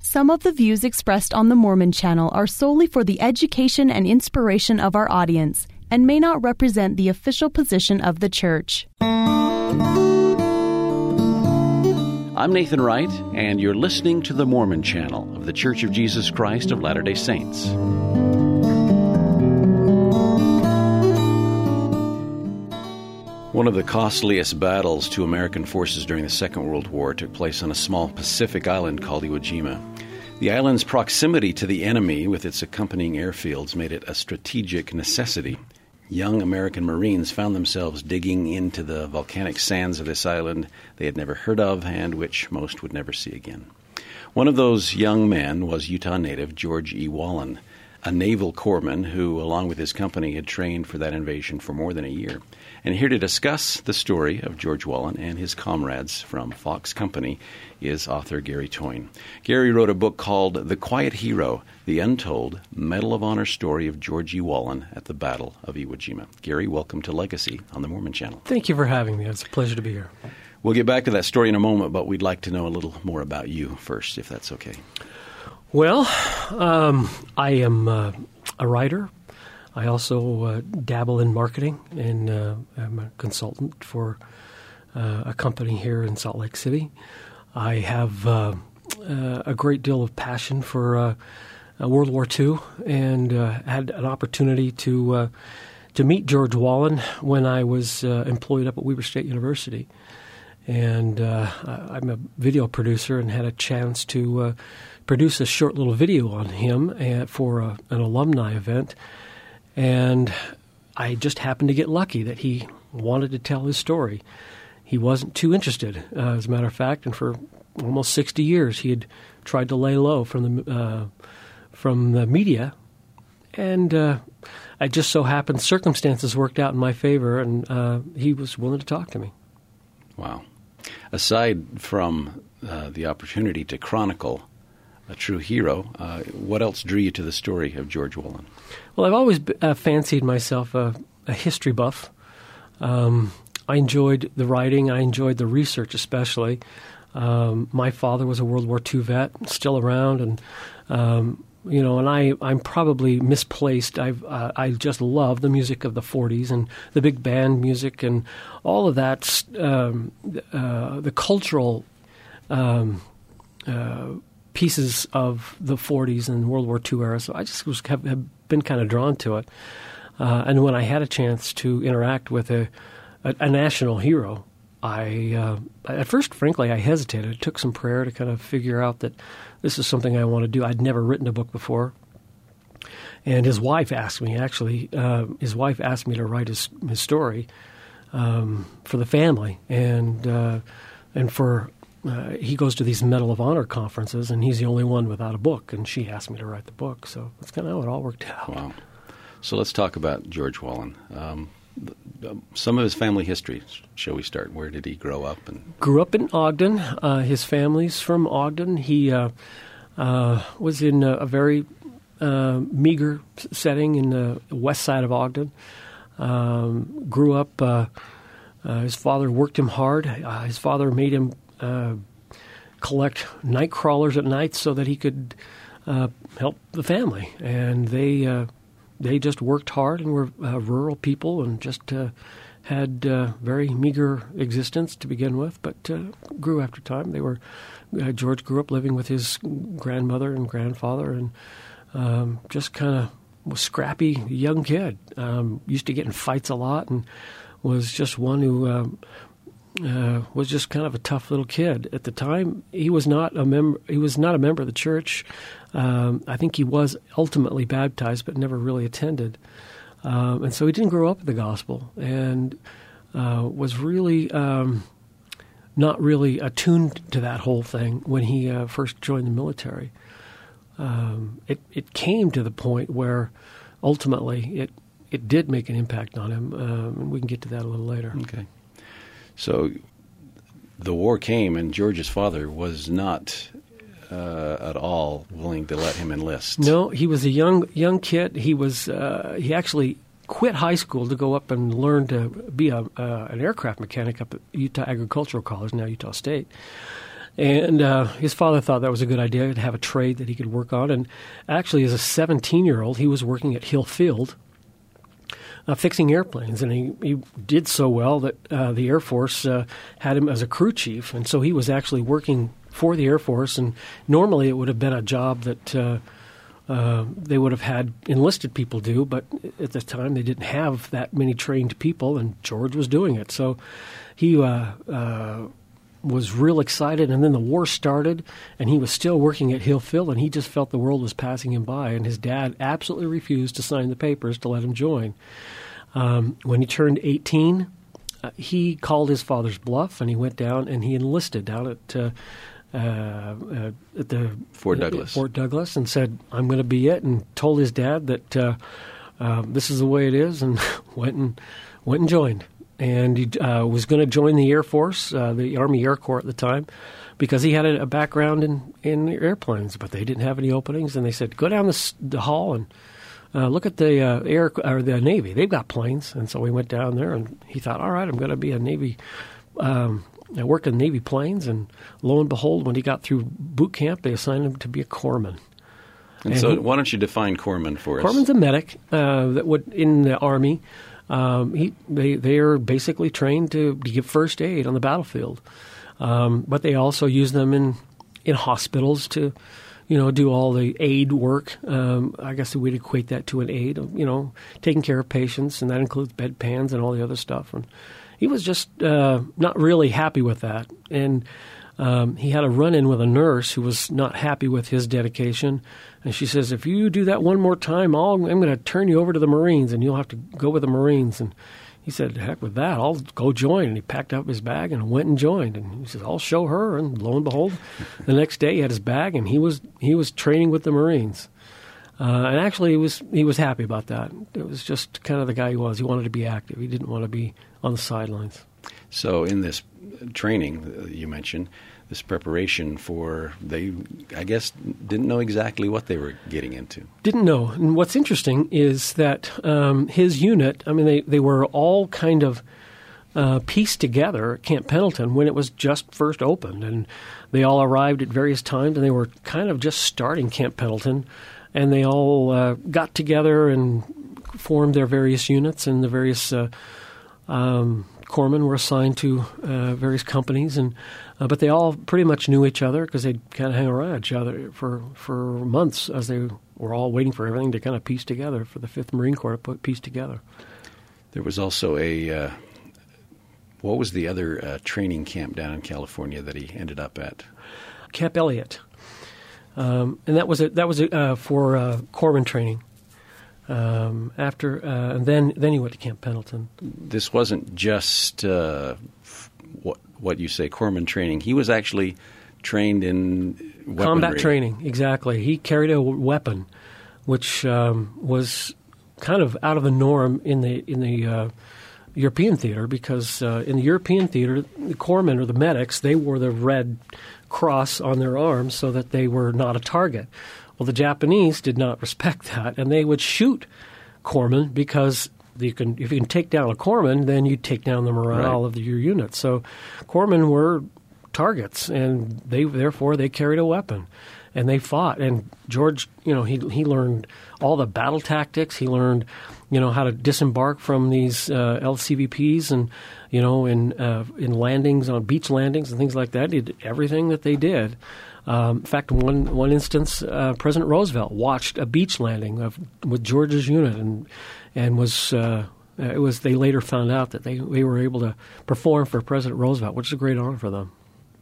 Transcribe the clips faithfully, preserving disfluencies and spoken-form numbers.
Some of the views expressed on the Mormon Channel are solely for the education and inspiration of our audience and may not represent the official position of the Church. I'm Nathan Wright, and you're listening to the Mormon Channel of The Church of Jesus Christ of Latter-day Saints. One of the costliest battles to American forces during the Second World War took place on a small Pacific island called Iwo Jima. The island's proximity to the enemy with its accompanying airfields made it a strategic necessity. Young American Marines found themselves digging into the volcanic sands of this island they had never heard of and which most would never see again. One of those young men was Utah native George E. Wallen, a naval corpsman who, along with his company, had trained for that invasion for more than a year. And here to discuss the story of George Wallen and his comrades from Fox Company is author Gary Toyne. Gary wrote a book called The Quiet Hero, The Untold Medal of Honor Story of George E. Wallen at the Battle of Iwo Jima. Gary, welcome to Legacy on the Mormon Channel. Thank you for having me. It's a pleasure to be here. We'll get back to that story in a moment, but we'd like to know a little more about you first, if that's okay. Well, um, I am uh, a writer. I also uh, dabble in marketing, and uh, I'm a consultant for uh, a company here in Salt Lake City. I have uh, uh, a great deal of passion for uh, uh, World War Two, and uh, had an opportunity to uh, to meet George Wallen when I was uh, employed up at Weber State University. And uh, I'm a video producer and had a chance to uh, produce a short little video on him at, for a, an alumni event. And I just happened to get lucky that he wanted to tell his story. He wasn't too interested, uh, as a matter of fact, and for almost sixty years he had tried to lay low from the uh, from the media. And uh, I just so happened circumstances worked out in my favor, and uh, he was willing to talk to me. Wow. Aside from uh, the opportunity to chronicle a true hero, uh, what else drew you to the story of George Wallen? Well, I've always uh, fancied myself a, a history buff. Um, I enjoyed the writing. I enjoyed the research especially. Um, my father was a World War Two vet, still around, and um, you know, and I, I'm probably misplaced. I've, uh, I just love the music of the forties and the big band music and all of that, um, uh, the cultural um, uh, pieces of the forties and World War Two era. So I just was, have, have been kind of drawn to it. Uh, and when I had a chance to interact with a, a, a national hero, I uh, at first, frankly, I hesitated. It took some prayer to kind of figure out that this is something I want to do. I'd never written a book before. And his wife asked me, actually, uh, his wife asked me to write his, his story um, for the family. And uh, and for, uh, he goes to these Medal of Honor conferences, and he's the only one without a book. And she asked me to write the book. So that's kind of how it all worked out. Wow. So let's talk about George Wallen. Um, some of his family history, shall we start? Where did he grow up? And Grew up in Ogden. Uh, his family's from Ogden. He uh, uh, was in a, a very uh, meager setting in the west side of Ogden. Um, grew up, uh, uh, his father worked him hard. Uh, his father made him uh, collect night crawlers at night so that he could uh, help the family. And they... Uh, They just worked hard and were uh, rural people and just uh, had uh, very meager existence to begin with, but uh, grew after time. They were uh, George grew up living with his grandmother and grandfather, and um, just kind of was scrappy young kid. Um, used to get in fights a lot, and was just one who um, uh, was just kind of a tough little kid. At the time, he was not a member. He was not a member of the church. Um, I think he was ultimately baptized, but never really attended. Um, and so he didn't grow up in the gospel, and uh, was really um, not really attuned to that whole thing when he uh, first joined the military. Um, it, it came to the point where ultimately it, it did make an impact on him, um, and we can get to that a little later. Okay. So the war came, and George's father was not uh, at all willing to let him enlist. No, he was a young young kid. He was uh, he actually quit high school to go up and learn to be a, uh, an aircraft mechanic up at Utah Agricultural College, now Utah State. And uh, his father thought that was a good idea to have a trade that he could work on. And actually, as a seventeen-year-old, he was working at Hill Field uh, fixing airplanes. And he, he did so well that uh, the Air Force uh, had him as a crew chief. And so he was actually working for the Air Force. And normally it would have been a job that uh, uh, they would have had enlisted people do. But at the time, they didn't have that many trained people, and George was doing it. So he uh, uh, was real excited, and then the war started, and he was still working at Hill Field, and he just felt the world was passing him by, and his dad absolutely refused to sign the papers to let him join. Um, when he turned eighteen, uh, he called his father's bluff, and he went down and he enlisted down at uh, uh, uh, at the Fort Douglas. Fort Douglas, and said, "I'm going to be it," and told his dad that uh, uh, this is the way it is, and went and went and joined. And he uh, was going to join the Air Force, uh, the Army Air Corps at the time, because he had a, a background in, in airplanes, but they didn't have any openings. And they said, go down the, the hall and uh, look at the uh, air or the Navy. They've got planes. And so we went down there, and he thought, all right, I'm going to be a Navy. Um, I work in Navy planes, and lo and behold, when he got through boot camp, they assigned him to be a corpsman. And, and so, he, why don't you define corpsman for us? Corpsman's a medic uh, that would in the Army. Um, he, they they are basically trained to, to give first aid on the battlefield, um, but they also use them in in hospitals to, you know, do all the aid work. Um, I guess we'd equate that to an aid, you know, taking care of patients, and that includes bedpans and all the other stuff. And he was just uh, not really happy with that, and um, he had a run-in with a nurse who was not happy with his dedication. And she says, if you do that one more time, I'll, I'm going to turn you over to the Marines, and you'll have to go with the Marines. And he said, heck with that, I'll go join. And he packed up his bag and went and joined. And he says, I'll show her. And lo and behold, the next day he had his bag, and he was he was training with the Marines. Uh, and actually, he was he was happy about that. It was just kind of the guy he was. He wanted to be active. He didn't want to be on the sidelines. So in this training you mentioned, this preparation for, they, I guess, didn't know exactly what they were getting into. Didn't know. And what's interesting is that um, his unit, I mean, they, they were all kind of uh, pieced together at Camp Pendleton when it was just first opened. And they all arrived at various times, and they were kind of just starting Camp Pendleton. And they all uh, got together and formed their various units, and the various uh, um, corpsmen were assigned to uh, various companies, and uh, but they all pretty much knew each other because they'd kind of hang around each other for, for months as they were all waiting for everything to kind of piece together, for the Fifth Marine Corps to put piece together. There was also a, uh, what was the other uh, training camp down in California that he ended up at? Camp Elliott. Um, and that was a, that was a, uh, for uh, corpsman training. Um, after uh, and then then he went to Camp Pendleton. This wasn't just uh, f- what what you say corpsman training. He was actually trained in weaponry. Combat training, exactly. He carried a weapon, which um, was kind of out of the norm in the in the uh, European theater, because uh, in the European theater, the corpsmen or the medics, they wore the red cross on their arms so that they were not a target. Well, the Japanese did not respect that, and they would shoot corpsmen because you can, if you can take down a corpsman, then you take down the morale right. of the, your unit. So corpsmen were targets, and they therefore they carried a weapon, and they fought. And George, you know, he he learned all the battle tactics. He learned, you know, how to disembark from these uh, L C V Ps, and you know, in uh, in landings on beach landings and things like that. He did everything that they did. Um, in fact, one one instance, uh, President Roosevelt watched a beach landing of, with George's unit, and and was uh, it was. They later found out that they, they were able to perform for President Roosevelt, which is a great honor for them.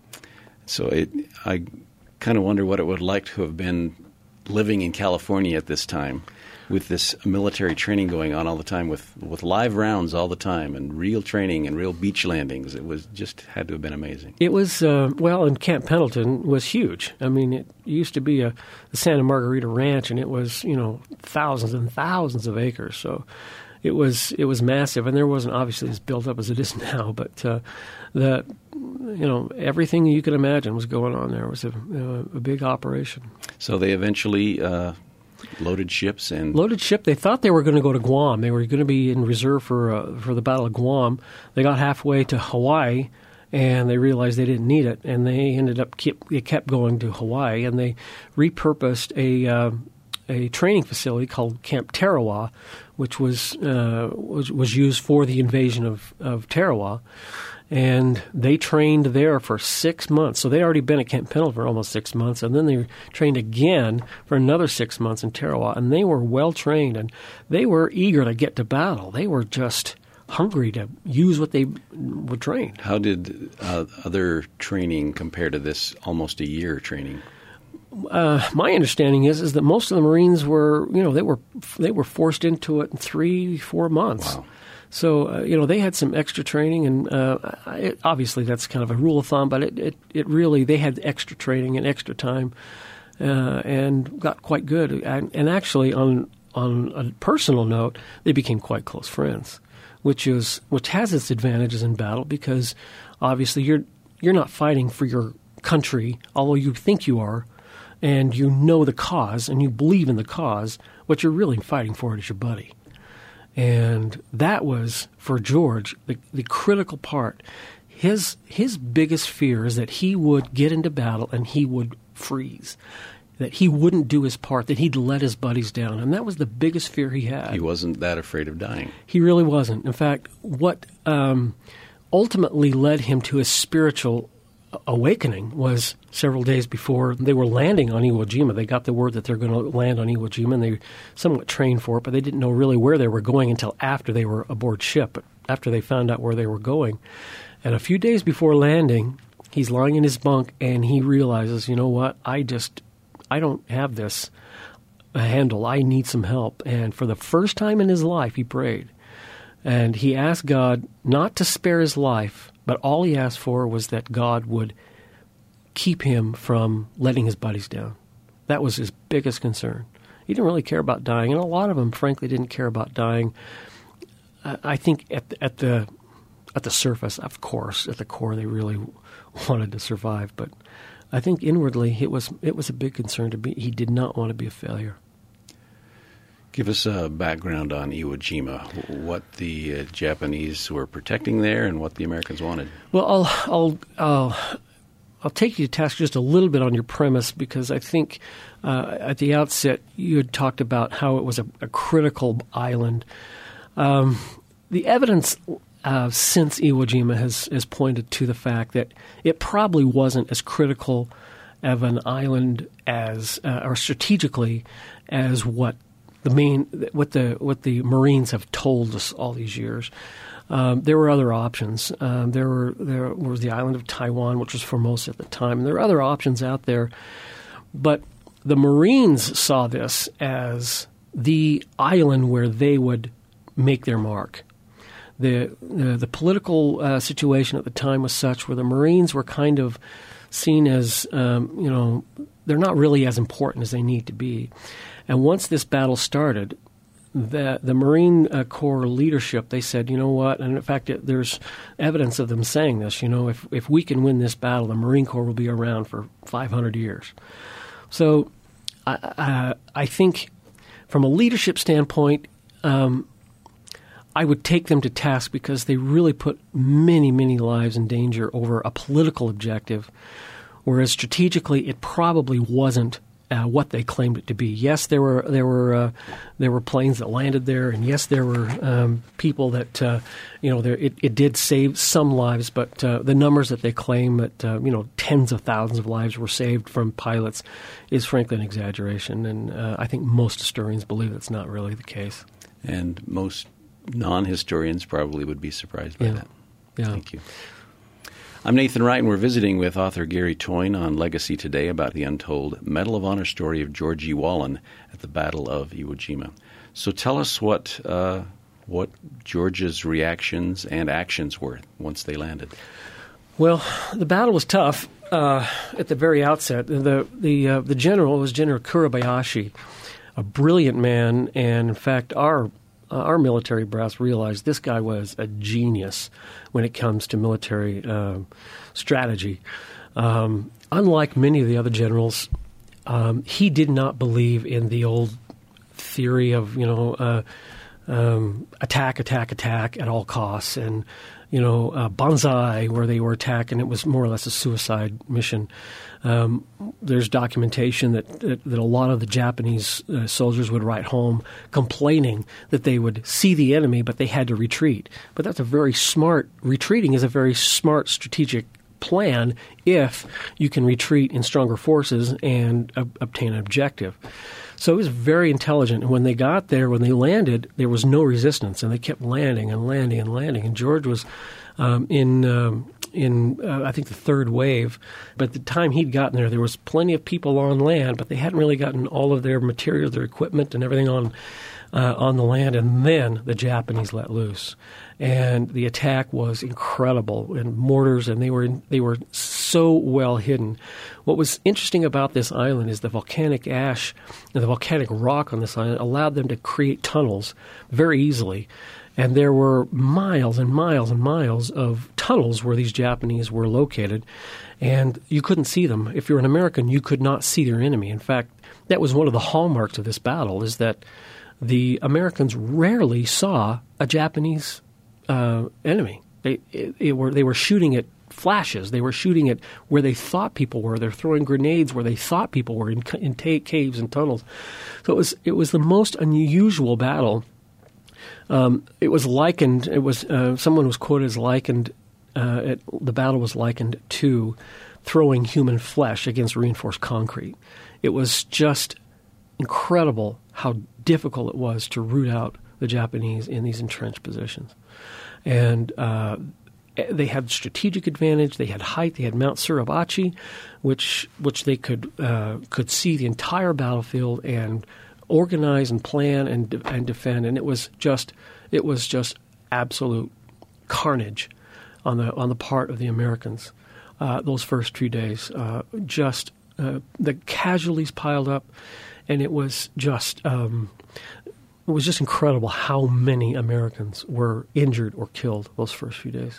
So it, I kind of wonder what it would like to have been living in California at this time, with this military training going on all the time, with, with live rounds all the time, and real training and real beach landings. It was just had to have been amazing. It was, uh, well, and Camp Pendleton was huge. I mean, it used to be a, a Santa Margarita ranch, and it was, you know, thousands and thousands of acres. So it was it was massive, and there wasn't obviously as built up as it is now, but uh, the you know everything you could imagine was going on there. It was a, a big operation. So they eventually uh, loaded ships and loaded ship. They thought they were going to go to Guam. They were going to be in reserve for uh, for the Battle of Guam. They got halfway to Hawaii, and they realized they didn't need it, and they ended up keep, they kept going to Hawaii, and they repurposed a uh, a training facility called Camp Tarawa, which was uh, was was used for the invasion of of Tarawa. And they trained there for six months. So they'd already been at Camp Pendleton for almost six months. And then they trained again for another six months in Tarawa. And they were well trained. And they were eager to get to battle. They were just hungry to use what they were trained. How did uh, other training compare to this almost a year training? Uh, my understanding is is that most of the Marines were, you know, they were they were forced into it in three, four months. Wow. So, uh, you know, they had some extra training, and uh, it, obviously that's kind of a rule of thumb, but it, it, it really, they had extra training and extra time uh, and got quite good. And, and actually, on on a personal note, they became quite close friends, which is which has its advantages in battle because obviously you're you're not fighting for your country, although you think you are, and you know the cause and you believe in the cause. What you're really fighting for is your buddy. And that was, for George, the, the critical part. His his biggest fear is that he would get into battle and he would freeze, that he wouldn't do his part, that he'd let his buddies down. And that was the biggest fear he had. He wasn't that afraid of dying. He really wasn't. In fact, what um, ultimately led him to his spiritual awakening was several days before they were landing on Iwo Jima. They got the word that they're going to land on Iwo Jima, and they somewhat trained for it, but they didn't know really where they were going until after they were aboard ship, after they found out where they were going. And a few days before landing, he's lying in his bunk, and he realizes, you know what, I just, I don't have this handle. I need some help. And for the first time in his life, he prayed. And he asked God not to spare his life, but all he asked for was that God would keep him from letting his buddies down. That was his biggest concern. He didn't really care about dying, and a lot of them, frankly, didn't care about dying. I think at the, at the at the surface, of course, at the core, they really wanted to survive. But I think inwardly, it was it was a big concern to be. He did not want to be a failure. Give us a background on Iwo Jima, what the uh, Japanese were protecting there and what the Americans wanted. Well, I'll, I'll, I'll, I'll take you to task just a little bit on your premise because I think uh, at the outset you had talked about how it was a, a critical island. Um, the evidence uh, since Iwo Jima has, has pointed to the fact that it probably wasn't as critical of an island as, uh, or strategically, as what The main, what the what the Marines have told us all these years. Um, there were other options. Um, there were there was the island of Taiwan, which was Formosa at the time. And there were other options out there, but the Marines saw this as the island where they would make their mark. The the, the political uh, situation at the time was such where the Marines were kind of seen as um, you know they're not really as important as they need to be. And once this battle started, the the Marine uh, Corps leadership, they said, you know what, and in fact, it, there's evidence of them saying this, you know, if if we can win this battle, the Marine Corps will be around for five hundred years. So I, uh, I think from a leadership standpoint, um, I would take them to task because they really put many, many lives in danger over a political objective, whereas strategically it probably wasn't Uh, what they claimed it to be. Yes, there were there were uh, there were planes that landed there, and yes, there were um, people that uh, you know there, it, it did save some lives, but uh, the numbers that they claim that uh, you know tens of thousands of lives were saved from pilots is frankly an exaggeration, and uh, I think most historians believe that's not really the case. And most non-historians probably would be surprised by yeah. that. Yeah. Thank you. I'm Nathan Wright, and we're visiting with author Gary Toyne on Legacy Today about the untold Medal of Honor story of George E. Wallen at the Battle of Iwo Jima. So tell us what uh, what George's reactions and actions were once they landed. Well, the battle was tough uh, at the very outset. The the uh, the general was General Kurabayashi, a brilliant man, and in fact, our Uh, our military brass realized this guy was a genius when it comes to military uh, strategy. Um, unlike many of the other generals, um, he did not believe in the old theory of, you know, uh, um, attack, attack, attack at all costs. And you know, uh, Banzai, where they were attacked, and it was more or less a suicide mission. Um, there's documentation that, that that a lot of the Japanese uh, soldiers would write home complaining that they would see the enemy, but they had to retreat. But that's a very smart retreating is a very smart strategic plan if you can retreat in stronger forces and uh, obtain an objective. So it was very intelligent. And when they got there, when they landed, there was no resistance, and they kept landing and landing and landing. And George was um, in um, in uh, I think the third wave. But at the time he'd gotten there, there was plenty of people on land, but they hadn't really gotten all of their materials, their equipment, and everything on uh, on the land. And then the Japanese let loose, and the attack was incredible. And mortars, and they were in, they were so well hidden. What was interesting about this island is the volcanic ash and the volcanic rock on this island allowed them to create tunnels very easily. And there were miles and miles and miles of tunnels where these Japanese were located, and you couldn't see them. If you're an American, you could not see their enemy. In fact, that was one of the hallmarks of this battle, is that the Americans rarely saw a Japanese uh, enemy. They it, it were they were shooting at flashes. They were shooting at where they thought people were. They're throwing grenades where they thought people were in, in ta- caves and tunnels. So it was it was the most unusual battle. Um, it was likened. It was uh, someone was quoted as likened. Uh, it, the battle was likened to throwing human flesh against reinforced concrete. It was just incredible how difficult it was to root out the Japanese in these entrenched positions, and uh, they had strategic advantage. They had height. They had Mount Suribachi, which which they could uh, could see the entire battlefield and organize and plan and de- and defend. And it was just it was just absolute carnage on the on the part of the Americans. Uh, those first few days, uh, just uh, the casualties piled up, and it was just um, it was just incredible how many Americans were injured or killed those first few days.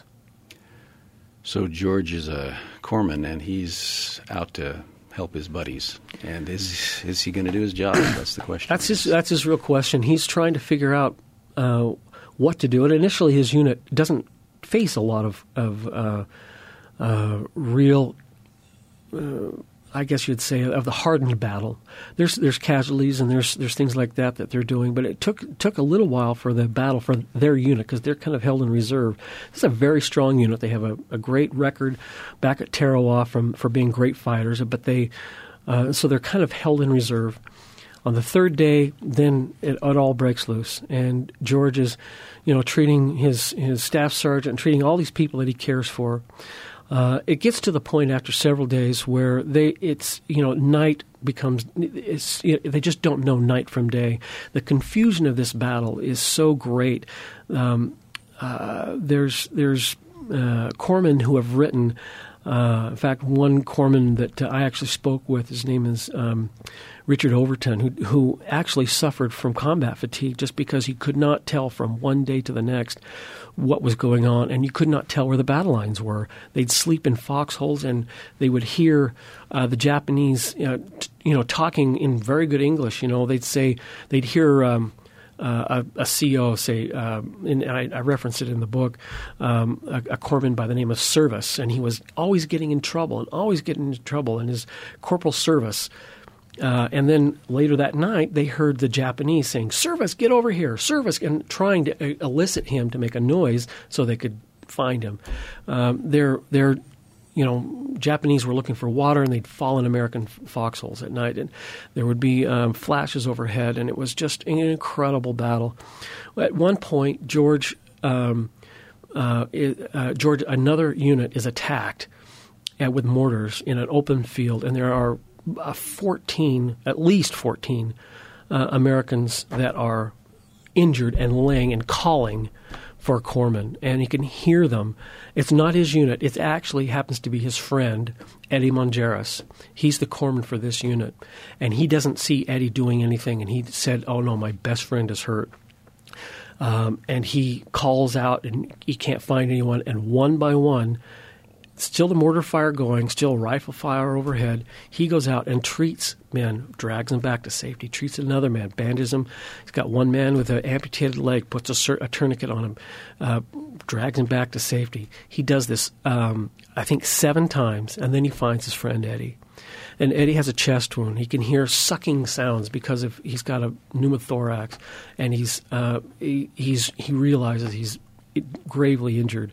So George is a corpsman, and he's out to help his buddies. And is is he going to do his job? That's the question. That's his. That's his real question. He's trying to figure out uh, what to do. And initially, his unit doesn't face a lot of of uh, uh, real, uh, I guess you'd say, of the hardened battle. There's there's casualties and there's there's things like that that they're doing. But it took took a little while for the battle for their unit, because they're kind of held in reserve. This is a very strong unit. They have a, a great record back at Tarawa from for being great fighters. But they uh, so they're kind of held in reserve. On the third day, then it, it all breaks loose, and George is, you know, treating his his staff sergeant, treating all these people that he cares for. Uh, it gets to the point after several days where they it's you know night becomes it's, it, they just don't know night from day. The confusion of this battle is so great. Um, uh, there's there's uh, corpsmen who have written. Uh, in fact, one corpsman that uh, I actually spoke with, his name is um, Richard Overton, who who actually suffered from combat fatigue just because he could not tell from one day to the next what was going on, and you could not tell where the battle lines were. They'd sleep in foxholes, and they would hear uh, the Japanese, you know, t- you know, talking in very good English. You know, they'd say they'd hear. Um, Uh, a, a C O say, um, and I, I referenced it in the book, um, a, a corpsman by the name of Service, and he was always getting in trouble and always getting into trouble, and his Corporal Service. Uh, and then later that night, they heard the Japanese saying, "Service, get over here, Service," and trying to uh, elicit him to make a noise so they could find him. Um, they're they're You know, Japanese were looking for water, and they'd fall in American foxholes at night, and there would be um, flashes overhead, and it was just an incredible battle. At one point, George, um, uh, uh, George, another unit is attacked uh, with mortars in an open field, and there are uh, fourteen, at least fourteen uh, Americans that are injured and laying and calling for corpsmen, and he can hear them. It's not his unit. It actually happens to be his friend, Eddie Mongeras. He's the corpsman for this unit, and he doesn't see Eddie doing anything, and he said, "Oh, no, my best friend is hurt." Um, and he calls out, and he can't find anyone, and one by one, still the mortar fire going, still rifle fire overhead. He goes out and treats men, drags them back to safety, treats another man, bandages him. He's got one man with an amputated leg, puts a, cer- a tourniquet on him, uh, drags him back to safety. He does this, um, I think, seven times, and then he finds his friend Eddie. And Eddie has a chest wound. He can hear sucking sounds because of he's got a pneumothorax, and he's uh, he, he's he realizes he's gravely injured.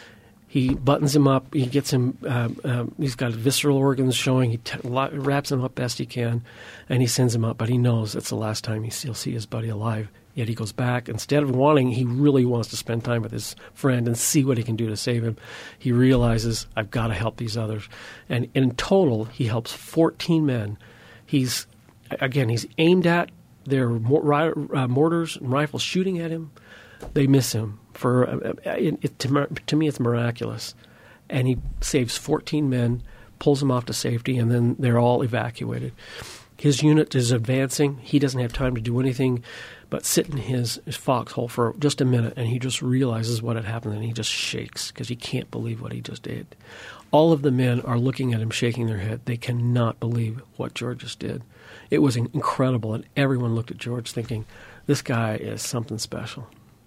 He buttons him up. He gets him. Uh, uh, he's got visceral organs showing. He t- wraps him up best he can, and he sends him up. But he knows it's the last time he'll see his buddy alive. Yet he goes back. Instead of wanting, he really wants to spend time with his friend and see what he can do to save him. He realizes, I've got to help these others. And in total, he helps fourteen men. He's again, he's aimed at. Their mor- uh, mortars and rifles shooting at him. They miss him. For uh, it, it, to, to me, it's miraculous. And he saves fourteen men, pulls them off to safety, and then they're all evacuated. His unit is advancing. He doesn't have time to do anything but sit in his, his foxhole for just a minute, and he just realizes what had happened, and he just shakes because he can't believe what he just did. All of the men are looking at him, shaking their head. They cannot believe what George just did. It was incredible, and everyone looked at George thinking, this guy is something special.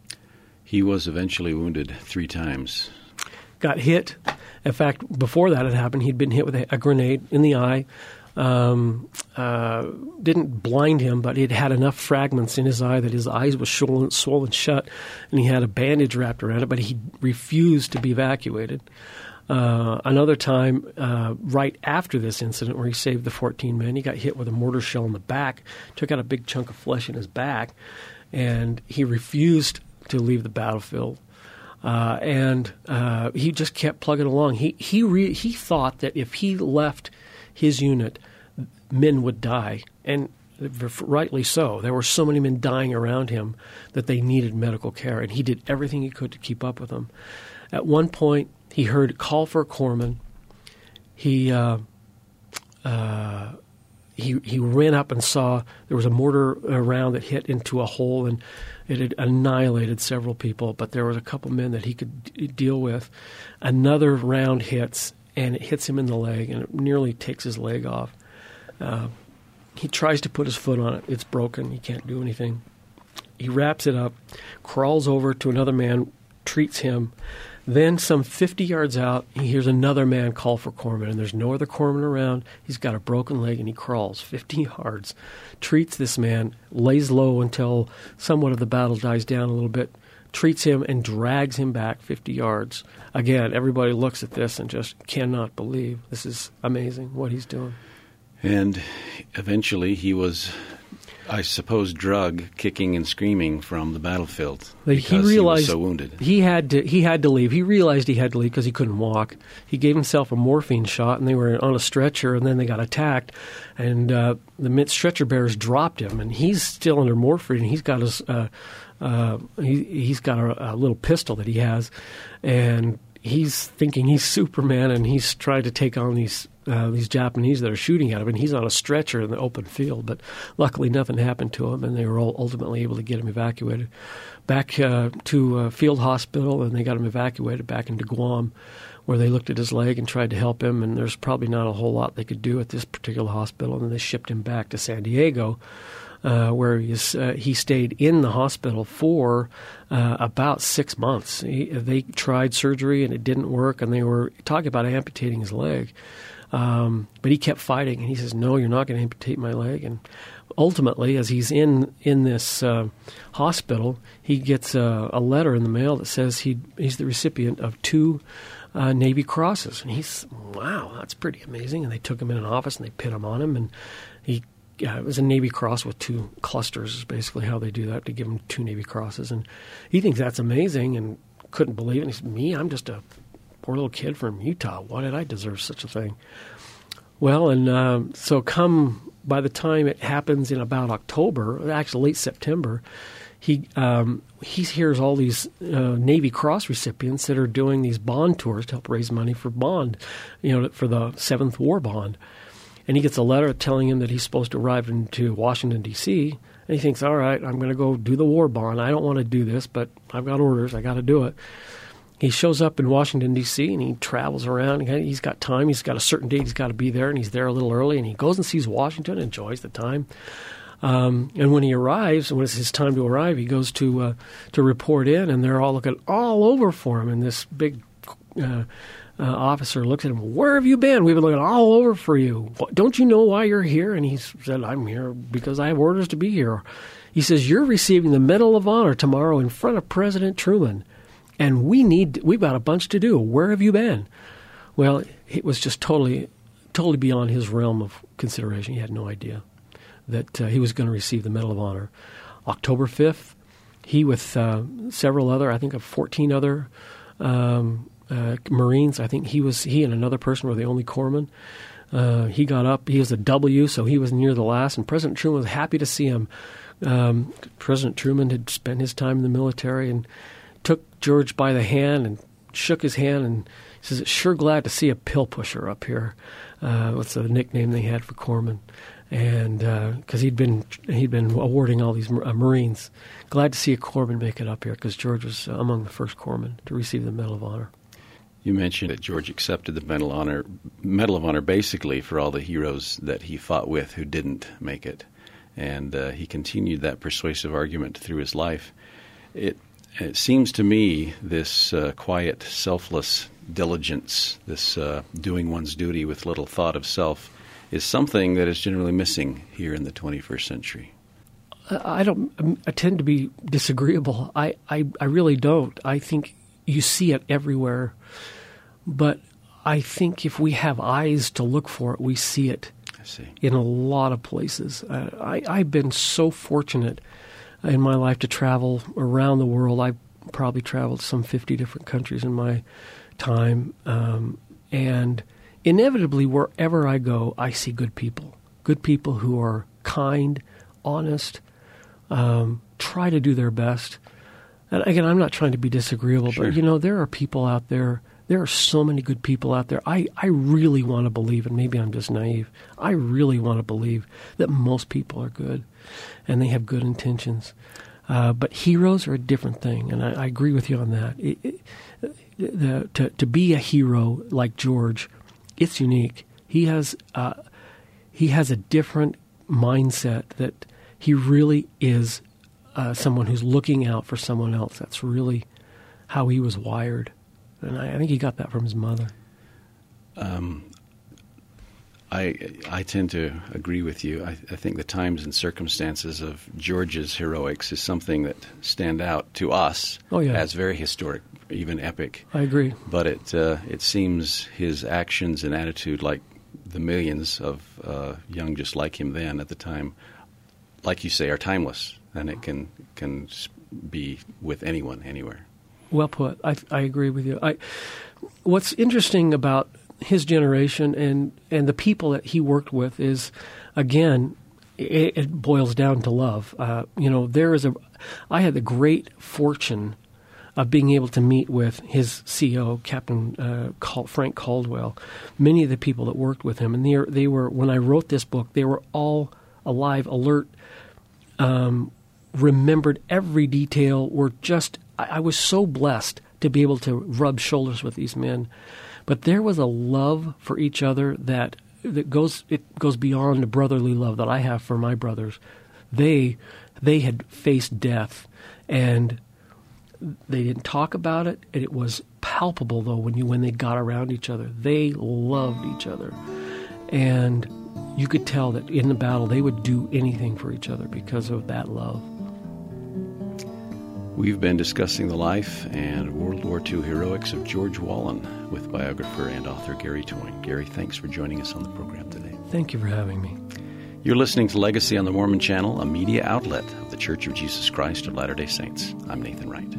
He was eventually wounded three times. Got hit. In fact, before that had happened, he'd been hit with a, a grenade in the eye. Um, uh, didn't blind him, but it had enough fragments in his eye that his eyes was swollen, swollen shut, and he had a bandage wrapped around it, but he refused to be evacuated. Uh, another time, uh, right after this incident where he saved the fourteen men, he got hit with a mortar shell in the back, took out a big chunk of flesh in his back, and he refused to leave the battlefield. Uh, and uh, he just kept plugging along. He he re- he thought that if he left his unit, men would die, and rightly so. There were so many men dying around him that they needed medical care, and he did everything he could to keep up with them. At one point, he heard a call for a corpsman. He uh, uh, he he ran up and saw there was a mortar round that hit into a hole, and it had annihilated several people, but there was a couple men that he could d- deal with. Another round hits, and it hits him in the leg, and it nearly takes his leg off. Uh, he tries to put his foot on it. It's broken. He can't do anything. He wraps it up, crawls over to another man, treats him. Then some fifty yards out, he hears another man call for corpsman, and there's no other corpsman around. He's got a broken leg, and he crawls fifty yards, treats this man, lays low until somewhat of the battle dies down a little bit, treats him, and drags him back fifty yards. Again, everybody looks at this and just cannot believe. This is amazing what he's doing. And eventually he was, I suppose, drug kicking and screaming from the battlefield because he, realized he was so wounded. He had to, he had to leave. He realized he had to leave because he couldn't walk. He gave himself a morphine shot, and they were on a stretcher, and then they got attacked, and uh, the stretcher bearers dropped him, and he's still under morphine. He's got his uh, uh, he, he's got a, a little pistol that he has, and he's thinking he's Superman, and he's trying to take on these uh, these Japanese that are shooting at him, and he's on a stretcher in the open field. But luckily, nothing happened to him, and they were all ultimately able to get him evacuated back uh, to uh, field hospital, and they got him evacuated back into Guam, where they looked at his leg and tried to help him, and there's probably not a whole lot they could do at this particular hospital, and then they shipped him back to San Diego, Uh, where he, is, uh, he stayed in the hospital for uh, about six months. He, they tried surgery, and it didn't work, and they were talking about amputating his leg. Um, but he kept fighting, and he says, no, you're not going to amputate my leg. And ultimately, as he's in, in this uh, hospital, he gets a, a letter in the mail that says he he's the recipient of two uh, Navy Crosses. And he's, wow, that's pretty amazing. And they took him in an office, and they put him on him, and he Yeah, it was a Navy Cross with two clusters is basically how they do that, to give him two Navy Crosses. And he thinks that's amazing and couldn't believe it. And he said, me, I'm just a poor little kid from Utah. Why did I deserve such a thing? Well, and um, so come by the time it happens in about October, actually late September, he um, he hears all these uh, Navy Cross recipients that are doing these bond tours to help raise money for bond, you know, for the Seventh War Bond. And he gets a letter telling him that he's supposed to arrive into Washington, D C, and he thinks, all right, I'm going to go do the war bond. I don't want to do this, but I've got orders. I got to do it. he shows up in Washington, D C, and he travels around. He's got time. He's got a certain date. He's got to be there, and he's there a little early. And he goes and sees Washington, enjoys the time. Um, and when he arrives, when it's his time to arrive, he goes to uh, to report in, and they're all looking all over for him. And this big uh, uh, officer looks at him, "Where have you been? We've been looking all over for you. Don't you know why you're here?" And he said, "I'm here because I have orders to be here." He says, "You're receiving the Medal of Honor tomorrow in front of President Truman, and we need we've got a bunch to do. Where have you been?" Well, it was just totally, totally beyond his realm of consideration. He had no idea that uh, he was going to receive the Medal of Honor. October fifth, he with uh, several other, I think of fourteen other um, uh, Marines, I think he was he and another person were the only corpsmen. Uh, he got up. He was a W, so he was near the last, and President Truman was happy to see him. Um, President Truman had spent his time in the military and took George by the hand and shook his hand and says, "Sure glad to see a pill pusher up here." Uh, what's the nickname they had for corpsmen? And because uh, he'd been he'd been awarding all these uh, Marines, glad to see a corpsman make it up here because George was uh, among the first corpsmen to receive the Medal of Honor. You mentioned that George accepted the Medal of Honor, Medal of Honor basically for all the heroes that he fought with who didn't make it, and uh, he continued that persuasive argument through his life. It it seems to me this uh, quiet, selfless diligence, this uh, doing one's duty with little thought of self, is something that is generally missing here in the twenty-first century. I don't. I tend to be disagreeable. I, I, I really don't. I think you see it everywhere, but I think if we have eyes to look for it, we see it I see. in a lot of places. Uh, I, I've been so fortunate in my life to travel around the world. I've probably traveled some fifty different countries in my time, um, and inevitably, wherever I go, I see good people, good people who are kind, honest, um, try to do their best. And again, I'm not trying to be disagreeable, Sure. but, you know, there are people out there, there are so many good people out there. I, I really want to believe, and maybe I'm just naive, I really want to believe that most people are good and they have good intentions. Uh, but heroes are a different thing, and I, I agree with you on that. It, it, the, to, to be a hero like George, it's unique. He has uh, he has a different mindset that he really is uh, someone who's looking out for someone else. That's really how he was wired, and I, I think he got that from his mother. Um, I I tend to agree with you. I, I think the times and circumstances of George's heroics is something that stand out to us oh, yeah. as very historic, even epic. I agree. But it uh, it seems his actions and attitude, like the millions of uh, young just like him then at the time, like you say, are timeless, and it can can be with anyone, anywhere. Well put. I I agree with you. I what's interesting about his generation and, and the people that he worked with is, again, it, it boils down to love. Uh, you know, there is a. I had the great fortune of being able to meet with his C E O, Captain uh, Cal- Frank Caldwell, many of the people that worked with him, and they, are, they were, when I wrote this book, they were all alive, alert, um, remembered every detail, were just, I, I was so blessed to be able to rub shoulders with these men. But there was a love for each other that that goes it goes beyond the brotherly love that I have for my brothers. They they had faced death, and they didn't talk about it, and it was palpable though when you when they got around each other. They loved each other, and you could tell that in the battle they would do anything for each other because of that love. We've been discussing the life and World War Two heroics of George Wallin with biographer and author Gary Toyne. Gary, thanks for joining us on the program today. Thank you for having me. You're listening to Legacy on the Mormon Channel, a media outlet of The Church of Jesus Christ of Latter-day Saints. I'm Nathan Wright.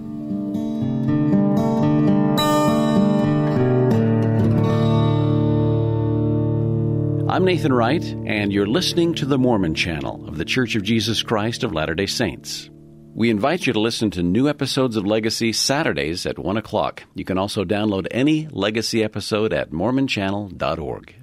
I'm Nathan Wright, and you're listening to the Mormon Channel of The Church of Jesus Christ of Latter-day Saints. We invite you to listen to new episodes of Legacy Saturdays at one o'clock. You can also download any Legacy episode at mormon channel dot org.